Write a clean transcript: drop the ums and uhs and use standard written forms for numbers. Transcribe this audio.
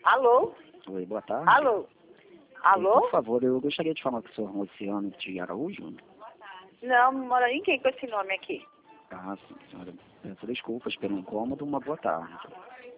Alô? Oi, boa tarde. Alô? Alô? Por favor, eu gostaria de falar com o senhor Luciano de Araújo. Não, mora ninguém com esse nome aqui. Ah, sim, senhora. Peço desculpas pelo incômodo, uma boa tarde.